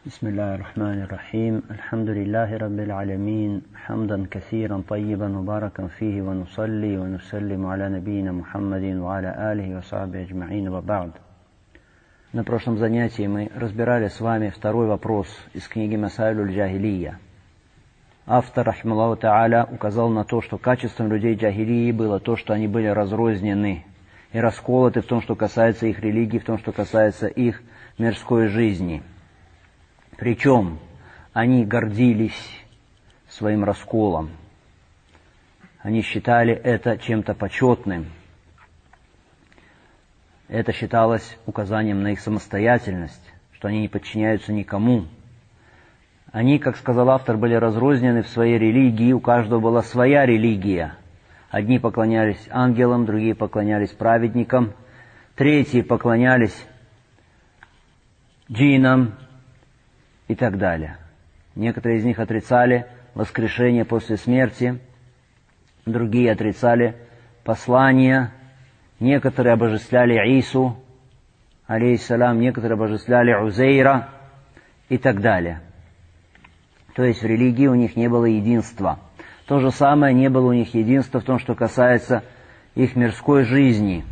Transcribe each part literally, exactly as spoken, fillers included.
بسم الله الرحمن الرحيم الحمد لله رب العالمين حمدا كثيرا طيبا مباركا فيه ونصلي ونسلم على نبينا محمد وعلى آله وصحبه أجمعين وبعد. На прошлом занятии мы разбирали с вами второй вопрос из книги Масаиль аль-Джахилия. Автор, рахималлаху та'аля, указал на то, что качеством людей джахилии было то, что они были разрознены и расколоты в том, что касается их религии, в том, что касается их мирской жизни. Причем они гордились своим расколом. Они считали это чем-то почетным. Это считалось указанием на их самостоятельность, что они не подчиняются никому. Они, как сказал автор, были разрознены в своей религии, у каждого была своя религия. Одни поклонялись ангелам, другие поклонялись праведникам, третьи поклонялись джиннам и так далее. Некоторые из них отрицали воскрешение после смерти, другие отрицали послания, некоторые обожествляли Ису, алейхиссалям, некоторые обожествляли Узейра и так далее. То есть в религии у них не было единства. То же самое не было у них единства в том, что касается их мирской жизни.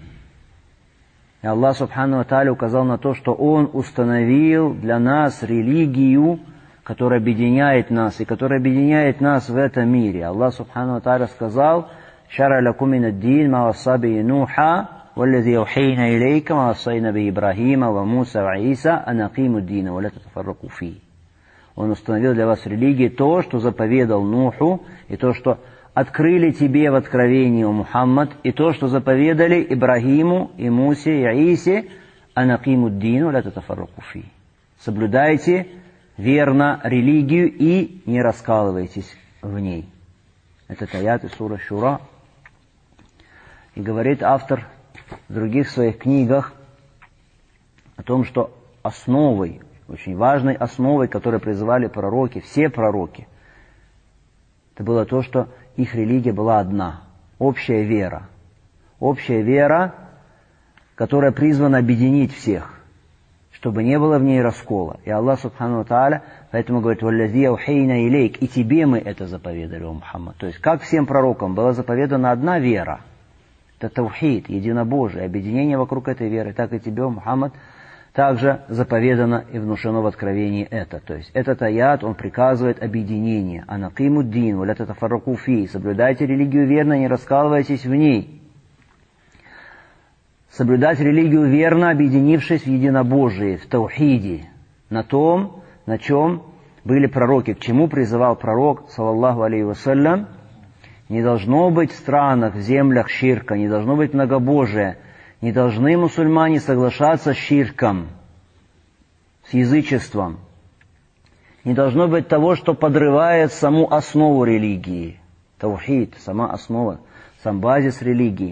И Аллах Субхану ва Тааля указал на то, что Он установил для нас религию, которая объединяет нас, и которая объединяет нас в этом мире. Аллах Субхану ва Тааля сказал: «Шара лакум мин ад-дин ма васса биhi Нуха, валлази аухейна илейка ма вассайна би Ибрахима ва Муса ва Иса, ан акиму ад-дина ва ла татафарраку фи». Он установил для вас в религии то, что заповедал Нуху, и то, что открыли тебе в откровении, о Мухаммад, и то, что заповедали Ибрагиму и Мусе и Исе, ан акиму ад-дина ва ла татафарраку фи. Соблюдайте верно религию и не раскалывайтесь в ней. Это аят из суры Шура. И говорит автор в других своих книгах о том, что основой, очень важной основой, которой призывали пророки, все пророки, это было то, что их религия была одна, общая вера. Общая вера, которая призвана объединить всех, чтобы не было в ней раскола. И Аллах Субхану ва Тааля поэтому говорит: «Валлази аухейна илейк», и тебе мы это заповедали, о Мухаммад. То есть, как всем пророкам была заповедана одна вера, это таухид, единобожие, объединение вокруг этой веры, так и тебе, о Мухаммад, также заповедано и внушено в откровении это. То есть этот аят, он приказывает объединение. «Ан акиму ад-дин ва ла татафарраку фи». Соблюдайте религию верно, не раскалывайтесь в ней. Соблюдать религию верно, объединившись в единобожии, в таухиде, на том, на чем были пророки, к чему призывал пророк, саллаллаху алейхи вассалям. Не должно быть в странах, в землях ширка, не должно быть многобожия. Не должны мусульмане соглашаться с ширком, с язычеством. Не должно быть того, что подрывает саму основу религии. Таухид, сама основа, сам базис религии.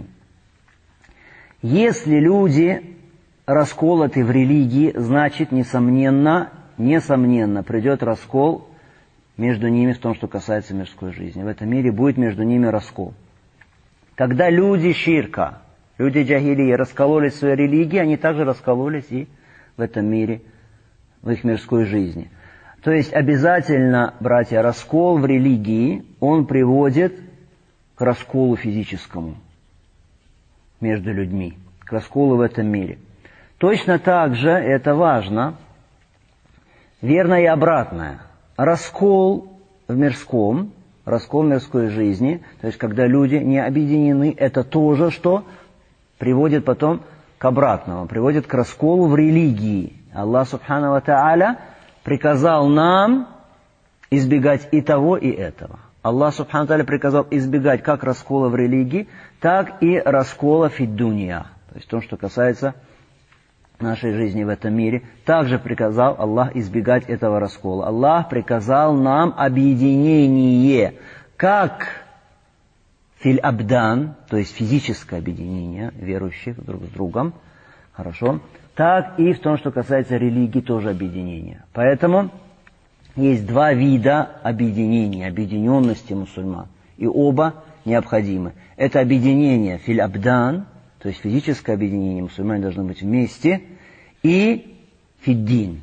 Если люди расколоты в религии, значит, несомненно, несомненно, придет раскол между ними в том, что касается мирской жизни. В этом мире будет между ними раскол. Когда люди ширка, люди джахилии раскололись в своей религии, они также раскололись и в этом мире, в их мирской жизни. То есть обязательно, братья, раскол в религии, он приводит к расколу физическому между людьми, к расколу в этом мире. Точно так же, это важно, верно и обратное. Раскол в мирском, раскол в мирской жизни, то есть когда люди не объединены, это тоже что? Приводит потом к обратному, приводит к расколу в религии. Аллах Субхану ва Тааля приказал нам избегать и того, и этого. Аллах Субхану ва Тааля приказал избегать как раскола в религии, так и раскола фид-дунья, то есть то, что касается нашей жизни в этом мире. Также приказал Аллах избегать этого раскола. Аллах приказал нам объединение, как филь-абдан, то есть физическое объединение верующих друг с другом, хорошо, так и в том, что касается религии, тоже объединение. Поэтому есть два вида объединения, объединенности мусульман, и оба необходимы. Это объединение филь-абдан, то есть физическое объединение, мусульмане должны быть вместе, и фиддин,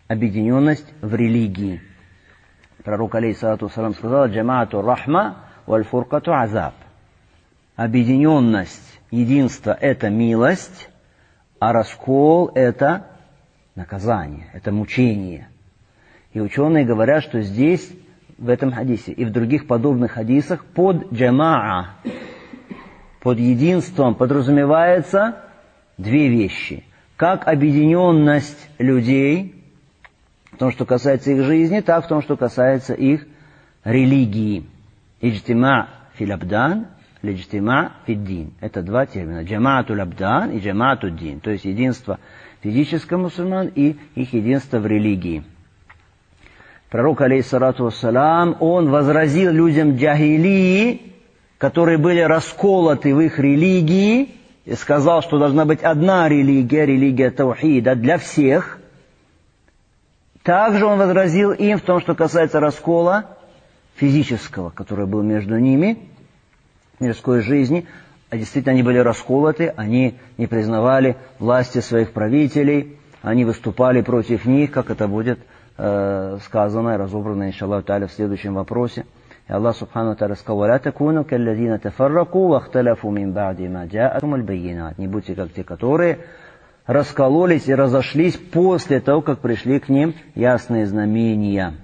объединенность в религии. Пророк, алейхиссалату вассалам, сказал: «Джамаату рахма, валь фуркату азаб». Объединенность, единство – это милость, а раскол – это наказание, это мучение. И ученые говорят, что здесь, в этом хадисе и в других подобных хадисах, под джамаа, под единством подразумевается две вещи. Как объединенность людей в том, что касается их жизни, так в том, что касается их религии. Иджтима фил абдан, лиджтима фид дин. Это два термина. Джамаатуль абдан и джамаатуль дин. То есть единство физического мусульман и их единство в религии. Пророк, алейхиссалату вассалам, он возразил людям джахилии, которые были расколоты в их религии, и сказал, что должна быть одна религия, религия таухида для всех. Также он возразил им в том, что касается раскола физического, который был между ними, мирской жизни. А действительно они были расколоты, они не признавали власти своих правителей, они выступали против них, как это будет э, сказано и разобрано, иншаллаху тааля, в следующем вопросе. И Аллах субхану ва тааля сказал: «Ла такуну каллазина тафарраку вахталяфу мин ба'ди ма джа'атхумуль баййинат». Не будьте как те, которые раскололись и разошлись после того, как пришли к ним ясные знамения.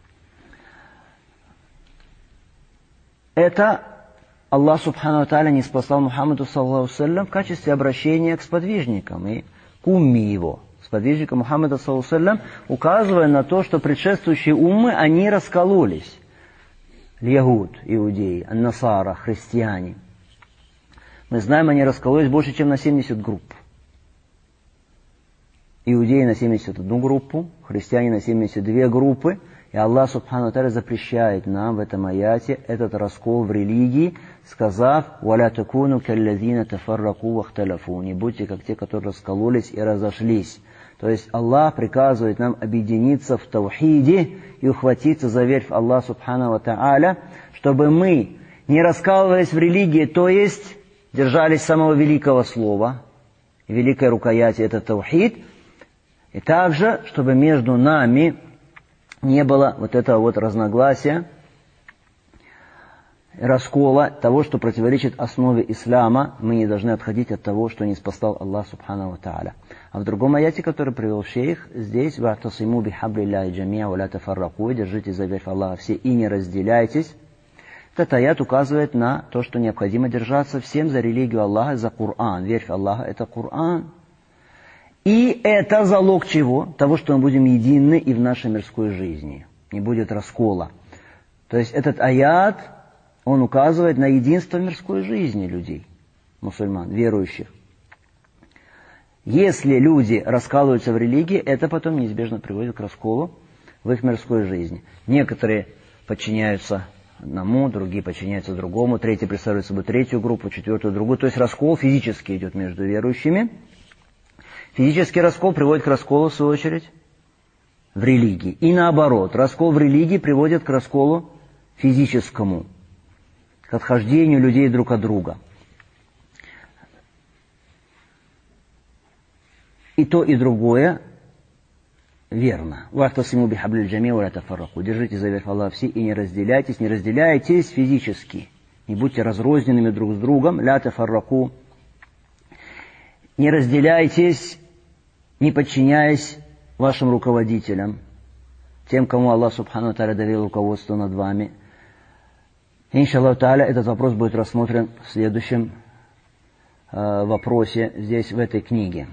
Это Аллах субхану ва тааля не спаслал Мухаммаду саллаллаху алейхи ва саллям в качестве обращения к сподвижникам и к умме его. Сподвижникам Мухаммада саллаллаху алейхи ва саллям, указывая на то, что предшествующие уммы, они раскололись. Ягуд, иудеи, ан-насара, христиане. Мы знаем, они раскололись больше, чем на семьдесят групп. Иудеи на семьдесят одну группу, христиане на семьдесят две группы. И Аллах субхану ва тааля запрещает нам в этом аяте этот раскол в религии, сказав: «Валя такуну каллазина тафарраку вахталяфу». Не будьте как те, которые раскололись и разошлись. То есть Аллах приказывает нам объединиться в таухиде и ухватиться за верфь Аллаха субхану ва тааля, чтобы мы не раскалывались в религии, то есть держались самого великого слова, великой рукояти, это таухид, и также, чтобы между нами не было вот этого вот разногласия, раскола, того, что противоречит основе ислама. Мы не должны отходить от того, что не спасал Аллах субхану ва тааля. А в другом аяте, который привел шейх, здесь: «Ва'тасиму бихаблиллахи джами'ан ва ла тафарраку». Держите за верфь Аллаха все и не разделяйтесь. Этот аят указывает на то, что необходимо держаться всем за религию Аллаха, за Коран. Верфь Аллаха — это Коран. И это залог чего? Того, что мы будем едины и в нашей мирской жизни. Не будет раскола. То есть этот аят, он указывает на единство мирской жизни людей, мусульман, верующих. Если люди раскалываются в религии, это потом неизбежно приводит к расколу в их мирской жизни. Некоторые подчиняются одному, другие подчиняются другому, третьи представляют собой третью группу, четвертую другую. То есть раскол физически идет между верующими. Физический раскол приводит к расколу, в свою очередь, в религии. И наоборот, раскол в религии приводит к расколу физическому, к отхождению людей друг от друга. И то, и другое верно. «Ва'тасиму бихаблиллахи джами'ан ва ла тафарраку». Держите за верфь Аллаха все и не разделяйтесь. Не разделяйтесь физически. Не будьте разрозненными друг с другом. «Ля тафарраку». Не разделяйтесь, не подчиняясь вашим руководителям, тем, кому Аллах субхану ва тааля доверил руководство над вами. Иншаллаху тааля, этот вопрос будет рассмотрен в следующем э, вопросе здесь, в этой книге.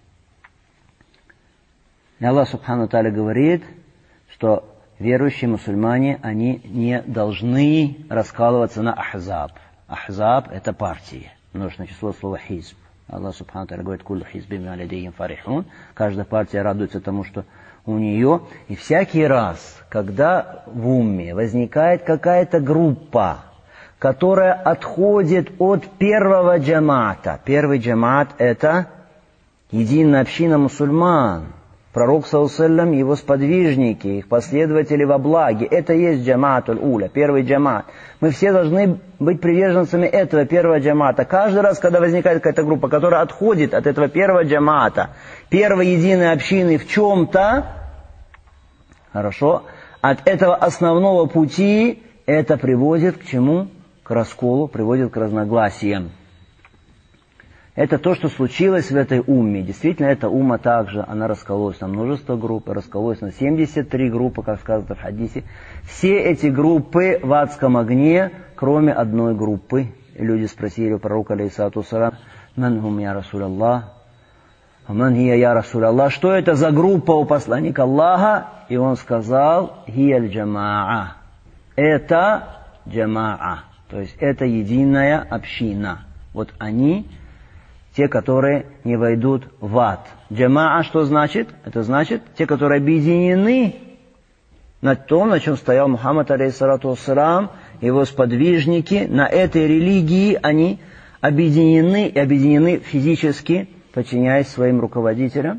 И Аллах субхану ва тааля говорит, что верующие мусульмане, они не должны раскалываться на ахзаб. Ахзаб — это партии. Множественное число слова хизб. Аллах субхану ва тааля говорит: «Куллу хизбин бима ладейхим фарихун». Каждая партия радуется тому, что у нее. И всякий раз, когда в умме возникает какая-то группа, которая отходит от первого джамаата. Первый джамаат — это единая община мусульман. Пророк, саллаллаху алейхи ва саллям, его сподвижники, их последователи во благе. Это и есть джамаатуль уля, первый джамаат. Мы все должны быть приверженцами этого первого джамаата. Каждый раз, когда возникает какая-то группа, которая отходит от этого первого джамаата, первой единой общины в чем-то, Хорошо? От этого основного пути это приводит к чему? К расколу, приводит к разногласиям. Это то, что случилось в этой умме. Действительно, эта умма также, она раскололась на множество групп, раскололась на семьдесят три группы, как сказано в хадисе. Все эти группы в адском огне, кроме одной группы. Люди спросили у пророка, алейхиссалату вассалам, «Ман хум я Расуль Аллах?» «Ман хия я Расуль Аллах?» Что это за группа у посланника Аллаха? И он сказал, «Хия аль-джамаа». Это джамаа, то есть это единая община. Вот они... те, которые не войдут в ад. Джамаа что значит? Это значит, те, которые объединены на том, на чем стоял Мухаммад, алейхиссалату вассалам, его сподвижники, на этой религии они объединены и объединены физически, подчиняясь своим руководителям.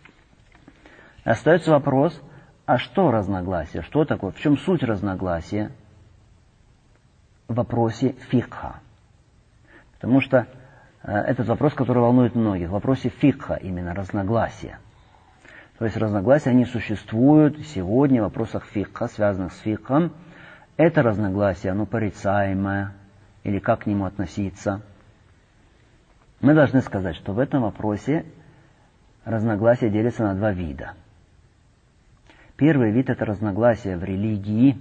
Остается вопрос, а что разногласие? Что такое? В чем суть разногласия? В вопросе фикха. Потому что этот вопрос, который волнует многих, в вопросе фикха, именно разногласия. То есть разногласия, они существуют сегодня в вопросах фикха, связанных с фикхом. Это разногласие, оно порицаемое, или как к нему относиться. Мы должны сказать, что в этом вопросе разногласия делятся на два вида. Первый вид – это разногласия в религии,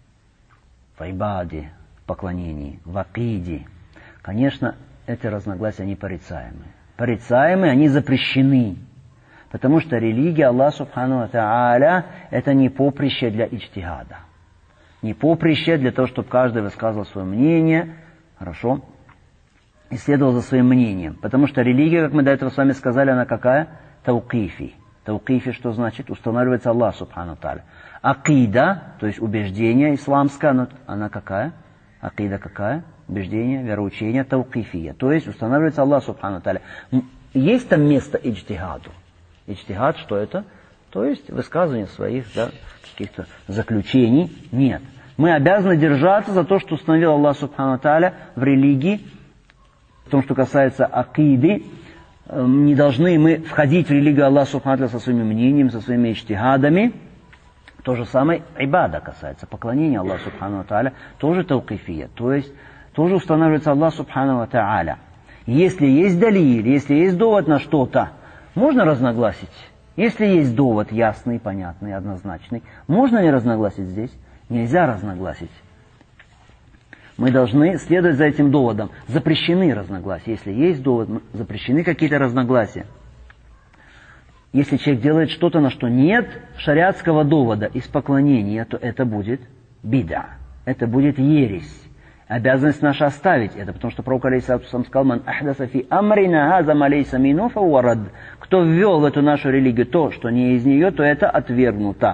в ибаде, в поклонении, в акиде. Конечно, эти разногласия, они порицаемые. Порицаемые, они запрещены. Потому что религия Аллаха Субхану ва Тааля это не поприще для иджтихада. Не поприще для того, чтобы каждый высказывал свое мнение, хорошо, и следовал за своим мнением. Потому что религия, как мы до этого с вами сказали, она какая? Таукифи. Таукифи что значит? Устанавливается Аллах Субхану ва Тааля. Акида, то есть убеждение исламское, она, она какая? Акида какая? Убеждение, вероучение, таукифия. То есть устанавливается Аллах Субхану ва Тааля. Есть там место иджтихаду. Иджтихад, что это? То есть высказывание своих, да, каких-то заключений. Нет. Мы обязаны держаться за то, что установил Аллах Субхану ва Тааля в религии. В том, что касается акиды, не должны мы входить в религию Аллаха Субхану ва Тааля со своими мнениями, со своими иджтихадами. То же самое ибада касается. Поклонения Аллаху Субхану ва Тааля тоже таукифия. То есть тоже устанавливается Аллах Субхану ва Тааля. Если есть далиль, если есть довод на что-то, можно разногласить. Если есть довод ясный, понятный, однозначный, можно ли разногласить здесь? Нельзя разногласить. Мы должны следовать за этим доводом. Запрещены разногласия. Если есть довод, запрещены какие-то разногласия. Если человек делает что-то, на что нет шариатского довода из поклонения, то это будет бида. Это будет ересь. Обязанность наша оставить это, потому что пророк алейхиссалату вассалам сказал: «Ман ахдаса фи амрина хаза ма лейса минху фахуа рад». Кто ввел в эту нашу религию то, что не из нее, то это отвергнуто.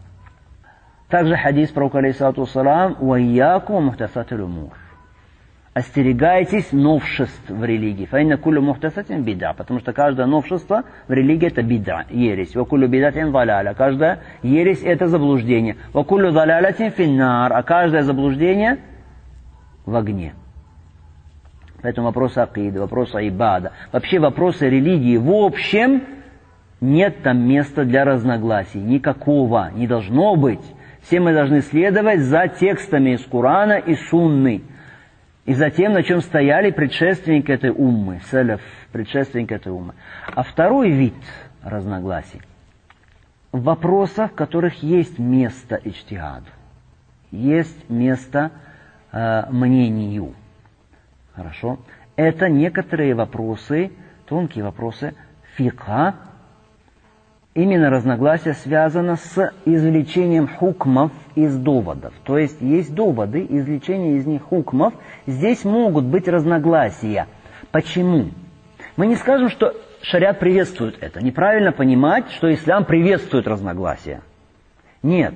Также хадис пророка алейхиссалату вассалам: «Ва иякум мухтасатил умур». Остерегайтесь новшеств в религии. Фа инна куллю мухтасатин бида, потому что каждое новшество в религии это бида, ересь. Ва куллю бидатин далаля, каждая ересь это заблуждение. Ва куллю далалятин финнар, а каждое заблуждение в огне. Поэтому вопросы акиды, вопросы ибада, вообще вопросы религии в общем, нет там места для разногласий. Никакого не должно быть. Все мы должны следовать за текстами из Корана и Сунны. И за тем, на чем стояли предшественники этой уммы, салаф, предшественники этой уммы. А второй вид разногласий в вопросах, в которых есть место иджтихаду, есть место э, мнению. Хорошо? Это некоторые вопросы, тонкие вопросы фикха. Именно разногласие связано с извлечением хукмов из доводов. То есть есть доводы, извлечение из них хукмов. Здесь могут быть разногласия. Почему? Мы не скажем, что шариат приветствует это. Неправильно понимать, что ислам приветствует разногласия. Нет.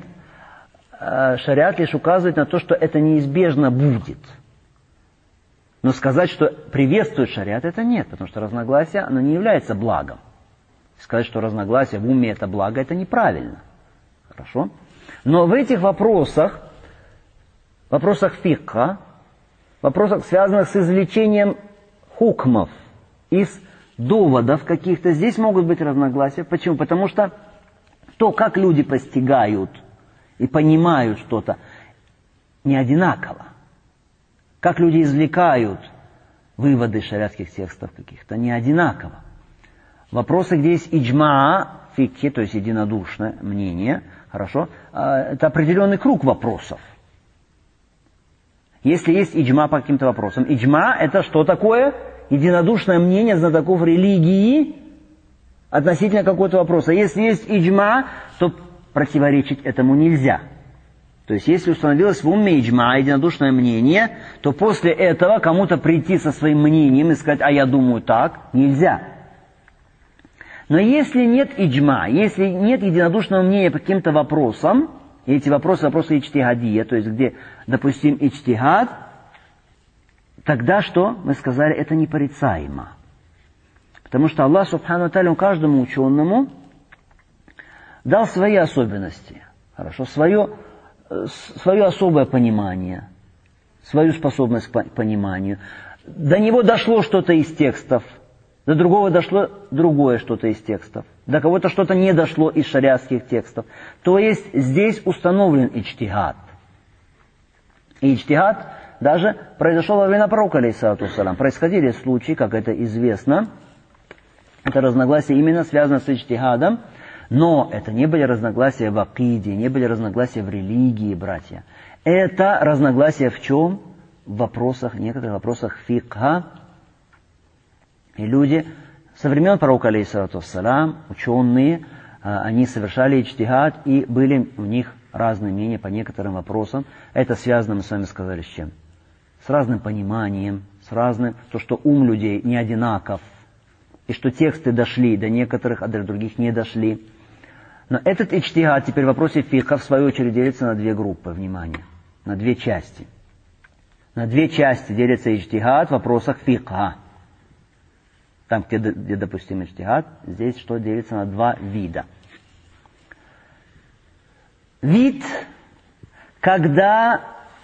Шариат лишь указывает на то, что это неизбежно будет. Но сказать, что приветствует шариат, это нет, потому что разногласие, оно не является благом. Сказать, что разногласие в уме это благо, это неправильно. Хорошо? Но в этих вопросах, вопросах фикха, вопросах, связанных с извлечением хукмов из доводов каких-то, здесь могут быть разногласия. Почему? Потому что то, как люди постигают и понимают что-то, не одинаково. Как люди извлекают выводы шариатских текстов каких-то, не одинаково. Вопросы, где есть иджма, фикхи, то есть единодушное мнение, хорошо, это определенный круг вопросов. Если есть иджма по каким-то вопросам. Иджма – это что такое? Единодушное мнение знатоков религии относительно какого-то вопроса. Если есть иджма, то противоречить этому нельзя. То есть, если установилось в умме иджма, единодушное мнение, то после этого кому-то прийти со своим мнением и сказать, а я думаю так, нельзя. Но если нет иджма, если нет единодушного мнения по каким-то вопросам, и эти вопросы, вопросы ичтихадия, то есть где допустим ичтихад, тогда что? Мы сказали, это непорицаемо. Потому что Аллах Субхану ва Тааля каждому ученому дал свои особенности, хорошо, свое, свое особое понимание, свою способность к пониманию. До него дошло что-то из текстов, до другого дошло другое что-то из текстов, до кого-то что-то не дошло из шариатских текстов. То есть здесь установлен ичтихад. И ичтихад даже произошел во время пророка, алейхиссалату вассалям. Происходили случаи, как это известно, это разногласия именно связано с ичтихадом, но это не были разногласия в акиде, не были разногласия в религии, братья. Это разногласия в чем? В вопросах, некоторых вопросах фикха. И люди со времен пророка, алейхиссалату вассалям, ученые, они совершали ичтихад, и были у них разные мнения по некоторым вопросам. Это связано, мы с вами сказали, с чем? С разным пониманием, с разным, то, что ум людей не одинаков, и что тексты дошли до некоторых, а до других не дошли. Но этот ичтихад теперь в вопросе фикха, в свою очередь, делится на две группы, внимание, на две части. На две части делится ичтихад в вопросах фикха. Там, где, где допустим ичтихад, здесь что делится на два вида. Вид, когда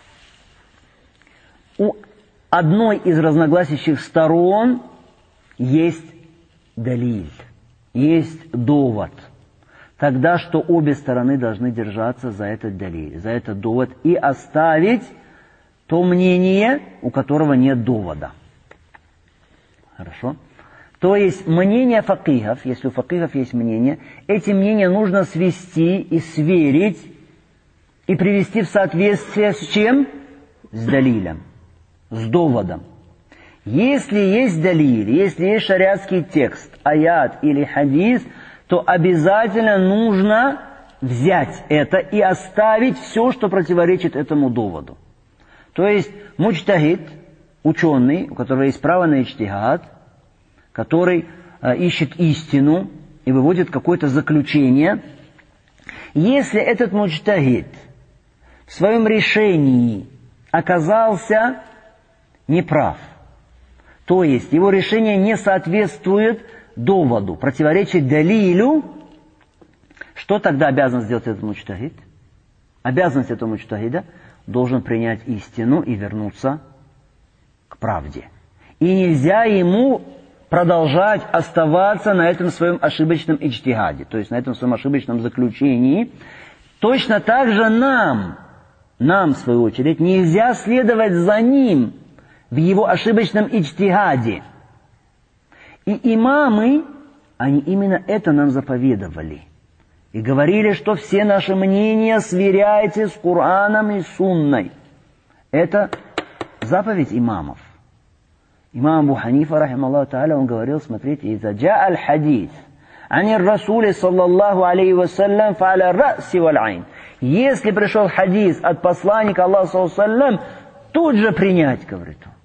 у одной из разногласящих сторон есть далиль, есть довод. Тогда что обе стороны должны держаться за этот далиль, за этот довод и оставить то мнение, у которого нет довода. Хорошо? То есть мнение факихов, если у факихов есть мнение, эти мнения нужно свести и сверить и привести в соответствие с чем? С далилем, с доводом. Если есть далиль, если есть шариатский текст, аят или хадис, то обязательно нужно взять это и оставить все, что противоречит этому доводу. То есть муджтахид, ученый, у которого есть право на ичтихад, который э, ищет истину и выводит какое-то заключение, если этот муджтахид в своем решении оказался неправ, то есть его решение не соответствует доводу, противоречит далилю, что тогда обязан сделать этот муджтахид? Обязанность этого муджтахида должен принять истину и вернуться к правде. И нельзя ему продолжать оставаться на этом своем ошибочном ичтихаде, то есть на этом своем ошибочном заключении. Точно так же нам, нам в свою очередь, нельзя следовать за ним в его ошибочном ичтихаде. И имамы, они именно это нам заповедовали. И говорили, что все наши мнения сверяйте с Кораном и Сунной. Это заповедь имамов. Имам Абу Ханифа, рахималлаху тааля, он говорил, смотрите, «Иза джаа аль-хадис, ани расули, саллаллаху алейхи вассалям, фа'аля ра'си валь-айн». Если пришел хадис от посланника Аллаха, саллаллаху алейхи вассалям, тут же принять, говорит он.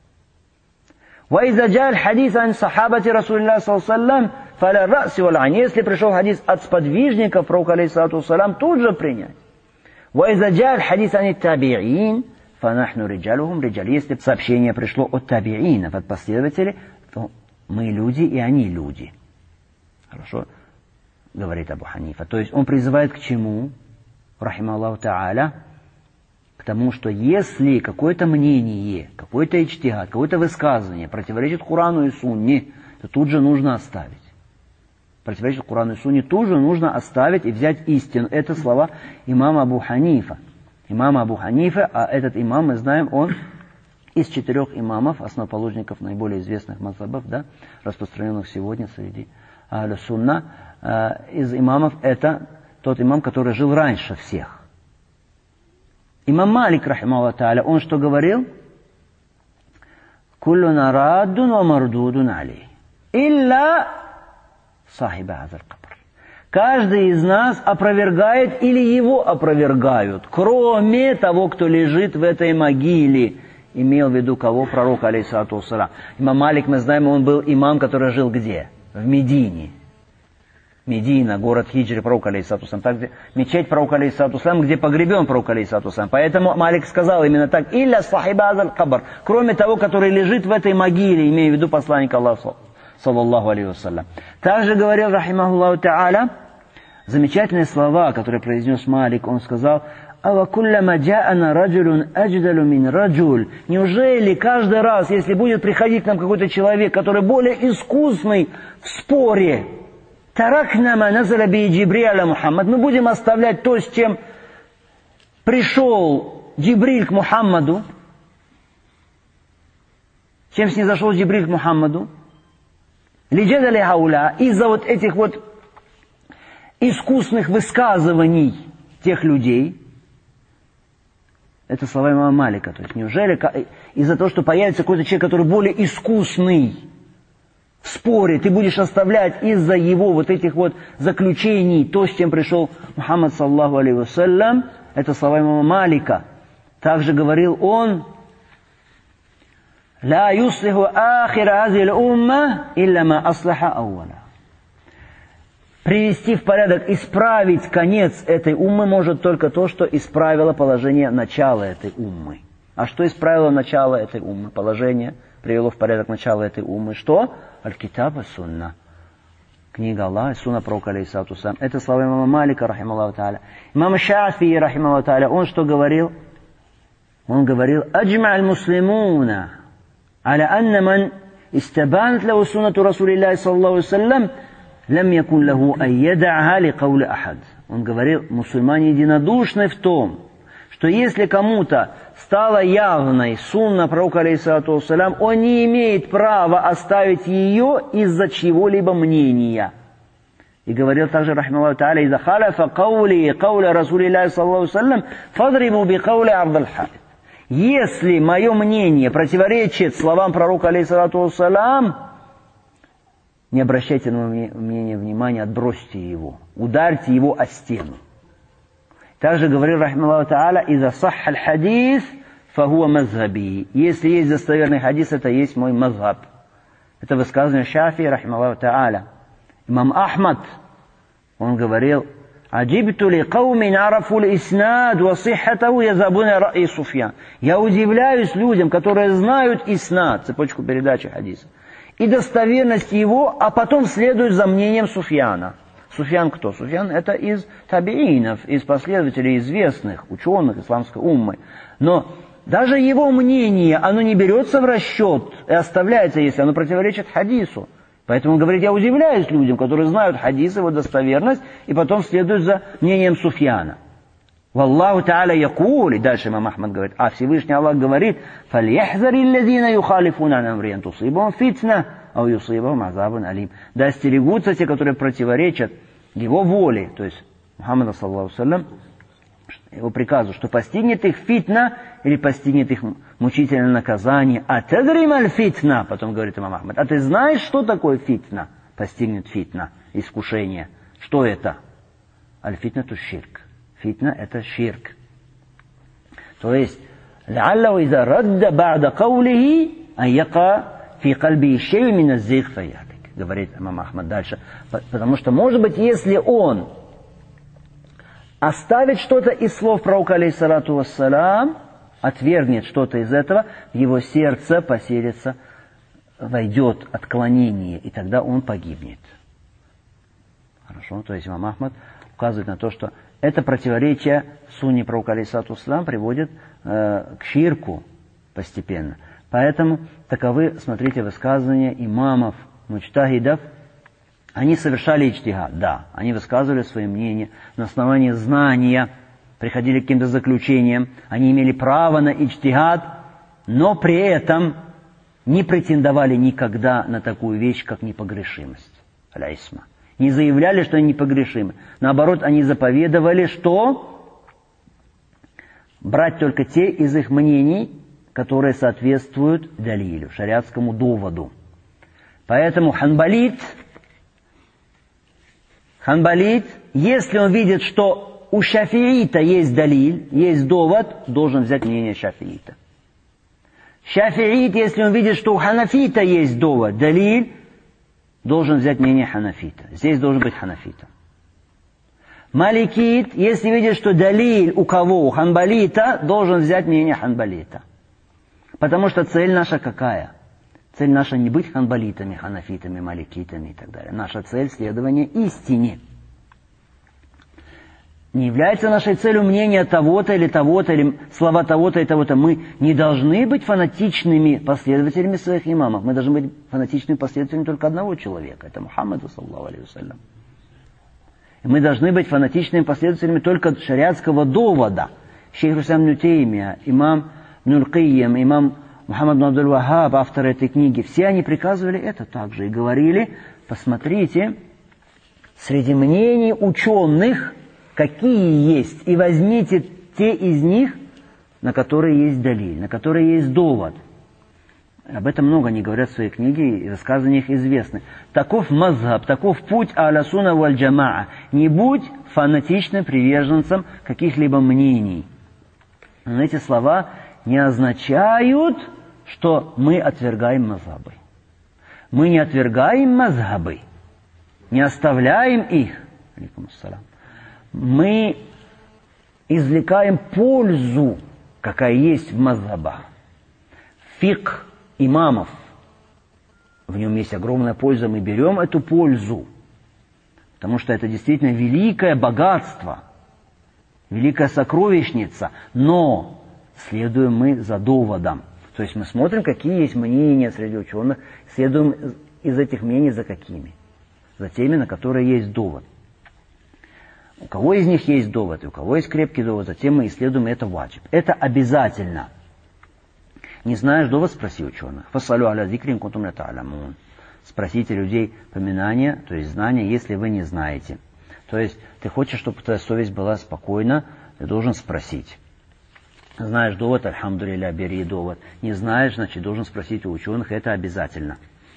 وإذا جاء الحديث عن صحابة رسول الله صلى الله عليه وسلم فعلى الرأس والعين. Если пришел хадис от сподвижников пророка, алейхиссалату вассалям, тут же принять. وإذا جاء الحديث عن التابعين فنحن رجالهم رجال. Если сообщение пришло от табиинов, от последователей, то мы люди, и они люди. Хорошо? Говорит Абу Ханифа. То есть он призывает к чему? Рахималлаху тааля. К тому, что если какое-то мнение, какой-то ичтихад, какое-то высказывание противоречит Корану и Сунне, то тут же нужно оставить. противоречит Корану и Сунне, тоже нужно оставить и взять истину. Это слова имама Абу Ханифа. Имама Абу Ханифа, а этот имам, мы знаем, он из четырех имамов, основоположников наиболее известных мазхабов, да, распространенных сегодня среди Ахлю Сунна, э, из имамов это тот имам, который жил раньше всех. Имам Малик, рахимахуллах тааля, он что говорил? «Куллуна раддун ва мардудун алей, илля сахиба хазар кабр». Каждый из нас опровергает или его опровергают, кроме того, кто лежит в этой могиле. Имел в виду кого? Пророк, алейхиссалату вассалам. Имам Малик, мы знаем, он был имам, который жил где? В Медине. Медина, город хиджри пророка, алейхиссалату вассалам. Так, где мечеть пророка, алейхиссалату вассалам, где погребен пророк, алейхиссалату вассалам. Поэтому Малик сказал именно так: «Илля сахиба хазар кабр», кроме того, который лежит в этой могиле, имея в виду посланника Аллаха, саллаллаху алейхи вассалям. Также говорил, рахимахуллаху та'аля, замечательные слова, которые произнес Малик. Он сказал: «Авакуллама джа'ана раджулун адждалу мин раджуль». Неужели каждый раз, если будет приходить к нам какой-то человек, который более искусный в споре, таракна ма назаля би Джибриль аля Мухаммад, мы будем оставлять то, с чем пришел Джибриль к Мухаммаду, чем снизошел Джибриль к Мухаммаду, лиджадали хауля, из-за вот этих вот искусных высказываний тех людей. Это слова имама Малика. То есть неужели из-за того, что появится какой-то человек, который более искусный в споре, ты будешь оставлять из-за его вот этих вот заключений то, с чем пришел Мухаммад саллаллаху алейхи вассалям? Это слова имама Малика. Также говорил он: «Ла юслиху ахира азиль умма илля ма аслаха ауаля». Привести в порядок, исправить конец этой уммы может только то, что исправило положение начала этой уммы. А что исправило начало этой уммы? Положение привело в порядок начало этой уммы. Что? Аль-Китаб ас-Сунна. Книга Аллаха, Сунна пророка, алейхиссалату вассалям. Это слова имама Малика, рахимахуллаху тааля. Имам Шафии, рахимахуллаху тааля, он что говорил? Он говорил: «Аджма аль-муслимуна аля анна ман истабанат лаху суннату Расулиллахи саллаллаху алейхи вассалям лям якун лаху ан яд'аха ли каули ахад». Он говорил, мусульмане единодушны в том, что если кому-то стала явной сунна пророка, алейхиссалату вассалям, он не имеет права оставить ее из-за чьего-либо мнения. И говорил также, рахимахуллаху тааля: «Иза халяфа каули кауля Расулиллахи саллаллаху алейхи вассалям, фадрибу би каули ардаль хайд». Если мое мнение противоречит словам пророка, алейхиссалату вассалям, не обращайте на мое мнение внимания, отбросьте его, ударьте его о стену. Также говорил, рахимахуллаху тааля: «Иза сахха аль-хадис, фахуа мазхаби». Если есть достоверный хадис, это есть мой мазхаб. Это высказывание Шафии, рахимахуллаху тааля. Имам Ахмад, он говорил: «Аджибту ли каумин арафу л-иснад ва сиххатаху язабуна ра'и Суфьян». Я удивляюсь людям, которые знают иснад, цепочку передачи хадиса, и достоверность его, а потом следуют за мнением Суфьяна. Суфьян кто? Суфьян это из табиинов, из последователей известных ученых исламской уммы. Но даже его мнение, оно не берется в расчет и оставляется, если оно противоречит хадису. Поэтому он говорит: я удивляюсь людям, которые знают хадис, его достоверность, и потом следуют за мнением Суфьяна. Валлаху та'аля якули, дальше имам Ахмад говорит, а Всевышний Аллах говорит: «Фальяхзари лладзина юхалифуна ан амри ан тусибахум фитна, ау юсибахум азабун алим». Да остерегутся те, которые противоречат его воле, то есть Мухаммада саллаллаху алейхи вассалям, его приказу, что постигнет их фитна, или постигнет их мучительное наказание. А тадрим аль-фитна, потом говорит имам Ахмад, а ты знаешь, что такое фитна? Постигнет фитна, искушение. Что это? Аль-фитна ту ширк. Фитна это ширк. То есть, л'аллаху иза радда ба'да каулихи ан яка фи кальби шей'ун мин аз-зиг фаяхлик. Говорит имам Ахмад дальше. Потому что, может быть, если он оставит что-то из слов пророка, алейхиссалату вассалям, отвергнет что-то из этого, в его сердце поселится, войдет отклонение, и тогда он погибнет. Хорошо, то есть имам Ахмад указывает на то, что это противоречие сунне пророка, алейхиссалату вассалям, приводит э, к ширку постепенно. Поэтому таковы, смотрите, высказывания имамов, муджтахидов, Они совершали иджтигад, да, они высказывали свое мнение на основании знания, приходили к каким-то заключениям, они имели право на иджтигад, но при этом не претендовали никогда на такую вещь, как непогрешимость. Аля-исма. Не заявляли, что они непогрешимы. Наоборот, они заповедовали, что брать только те из их мнений, которые соответствуют далилю, шариатскому доводу. Поэтому ханбалит, ханбалит, если он видит, что у шафиита есть далиль, есть довод, должен взять мнение шафиита. Шафиит, если он видит, что у ханафита есть довод, далиль, должен взять мнение ханафита. Здесь должен быть ханафита. Маликит, если видит, что далиль у кого? У ханбалита, должен взять мнение ханбалита. Потому что цель наша какая? Цель наша не быть ханбалитами, ханафитами, маликитами и так далее. Наша цель – следование истине. Не является нашей целью мнение того-то или того-то, или слова того-то и того-то. Мы не должны быть фанатичными последователями своих имамов. Мы должны быть фанатичными последователями только одного человека. Это Мухаммаду, саллаллаху алейхи вассалям. И мы должны быть фанатичными последователями только шариатского довода. Шейх Ислам ибн Теймия, имам Ибн аль-Каййим, имам Мухаммад ибн Абдуль-Вахаб, автор этой книги, все они приказывали это также и говорили: посмотрите, среди мнений ученых какие есть, и возьмите те из них, на которые есть далиль, на которые есть довод. Об этом много они говорят в своей книге, и высказывания их известны. Таков мазхаб, таков путь аля сунна валь джамаа. Не будь фанатичным приверженцем каких-либо мнений. Но эти слова не означают, что мы отвергаем мазхабы. Мы не отвергаем мазхабы, не оставляем их. Алейкум ассалям. Мы извлекаем пользу, какая есть в мазхабах. Фикх имамов, в нем есть огромная польза, мы берем эту пользу, потому что это действительно великое богатство, великая сокровищница, но следуем мы за доводом. То есть мы смотрим, какие есть мнения среди ученых, следуем из этих мнений за какими? За теми, на которые есть довод. У кого из них есть довод, и у кого есть крепкий довод, затем мы исследуем это ваджиб. Это обязательно. Не знаешь довод, спроси ученых. Фассалю аля зикрин кунтум ля та'ламун. Спросите людей поминания, то есть знания, если вы не знаете. То есть ты хочешь, чтобы твоя совесть была спокойна, ты должен спросить. Знаешь довод, альхамдулилля, бери довод. Не знаешь, значит, должен спросить у ученых, это обязательно.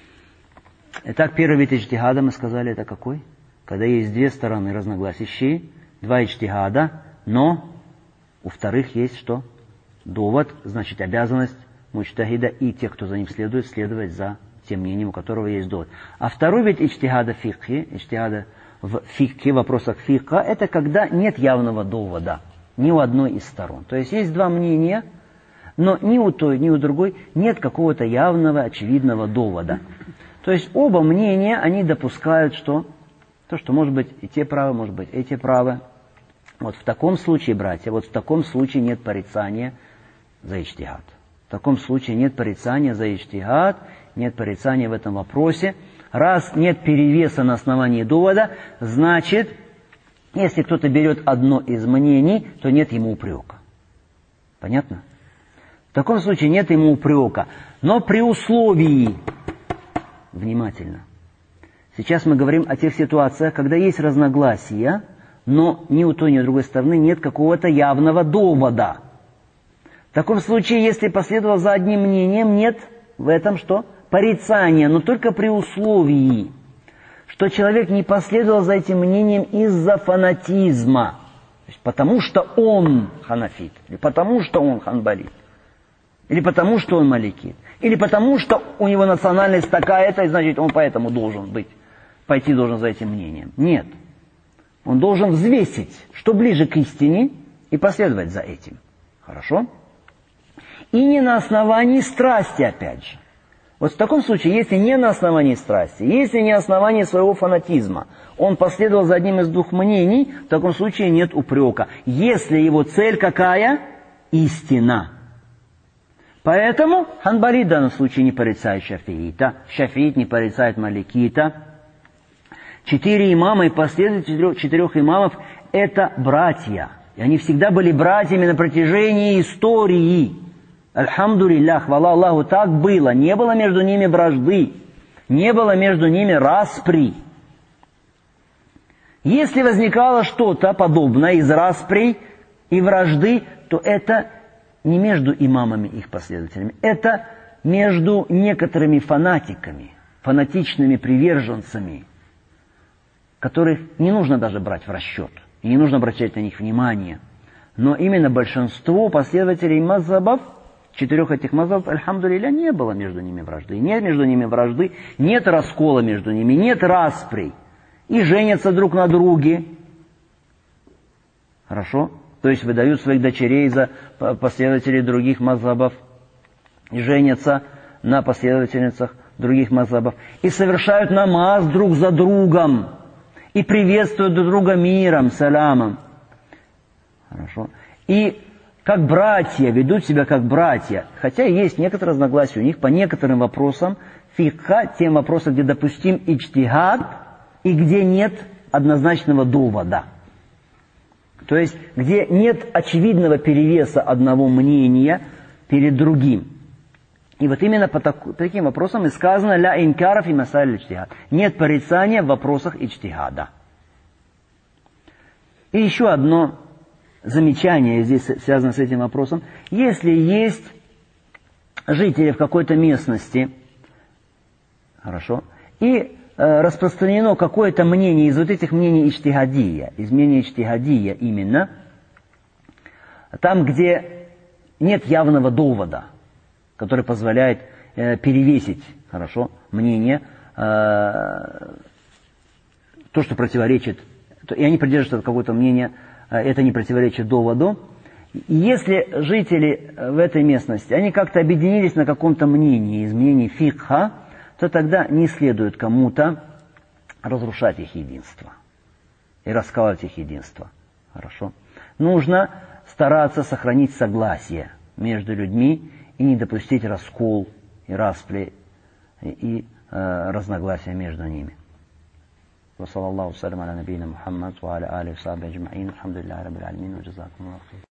Итак, первый вид иджтихада, мы сказали, это какой? Когда есть две стороны разногласящие, два иджтихада, но у вторых есть что? Довод, значит, обязанность муджтахида и тех, кто за ним следует, следовать за тем мнением, у которого есть довод. А второй вид иджтихада фикхи, иджтихада в фикхе, в вопросах фикха, это когда нет явного довода ни у одной из сторон. То есть есть два мнения, но ни у той, ни у другой нет какого-то явного, очевидного довода. То есть оба мнения, они допускают, что то, что может быть и те правы, может быть и те правы. Вот в таком случае, братья, вот в таком случае нет порицания за иджтихад. В таком случае нет порицания за иджтихад, нет порицания в этом вопросе. Раз нет перевеса на основании довода, значит, если кто-то берет одно из мнений, то нет ему упрека. Понятно? В таком случае нет ему упрека. Но при условии, внимательно, сейчас мы говорим о тех ситуациях, когда есть разногласия, но ни у той, ни у другой стороны нет какого-то явного довода. В таком случае, если последовал за одним мнением, нет в этом что? Порицания, но только при условии, что человек не последовал за этим мнением из-за фанатизма. То есть потому что он ханафит, или потому что он ханбалит, или потому что он маликит, или потому что у него национальность такая-то, и значит он поэтому должен быть, пойти должен за этим мнением. Нет. Он должен взвесить, что ближе к истине, и последовать за этим. Хорошо? И не на основании страсти, опять же. Вот в таком случае, если не на основании страсти, если не на основании своего фанатизма, он последовал за одним из двух мнений, в таком случае нет упрека. Если его цель какая? Истина. Поэтому ханбалит в данном случае не порицает шафиита, шафиит не порицает маликита. Четыре имама и последователи четырех имамов – это братья. И они всегда были братьями на протяжении истории. Альхамдулиллах, хвала Аллаху, так было. Не было между ними вражды. Не было между ними распри. Если возникало что-то подобное из распри и вражды, то это не между имамами и их последователями. Это между некоторыми фанатиками, фанатичными приверженцами, которых не нужно даже брать в расчет. И не нужно обращать на них внимание. Но именно большинство последователей мазхабов, четырех этих мазхабов, альхамдулилля, не было между ними вражды. Нет между ними вражды, нет раскола между ними, нет распри. И женятся друг на друге. Хорошо? То есть выдают своих дочерей за последователей других мазхабов. И женятся на последовательницах других мазхабов. И совершают намаз друг за другом. И приветствуют друг друга миром, саламом. Хорошо? И как братья, ведут себя как братья. Хотя есть некоторые разногласия у них по некоторым вопросам фикха, тем вопросам, где допустим иджтихад, и где нет однозначного довода. То есть, где нет очевидного перевеса одного мнения перед другим. И вот именно по так, таким вопросам и сказано «ля инкаров и масаль иджтихад». Нет порицания в вопросах иджтихада. И еще одно замечание здесь связано с этим вопросом. Если есть жители в какой-то местности, хорошо, и э, распространено какое-то мнение из вот этих мнений иджтихадия, из мнения иджтихадия именно, там, где нет явного довода, который позволяет э, перевесить, хорошо, мнение, э, то, что противоречит, и они придерживаются какого-то мнения, э, это не противоречит доводу. И если жители в этой местности, они как-то объединились на каком-то мнении, из мнений фикха, то тогда не следует кому-то разрушать их единство и раскалывать их единство. Хорошо? Нужно стараться сохранить согласие между людьми и не допустить раскол и распри и, и э, разногласия между ними. Wa sallallahu sallam ala nabiyina Muhammad wa ala alihi wa sahbihi ajma'in. Alhamdulillahi rabbil alamin wa jazakumullahu khairan.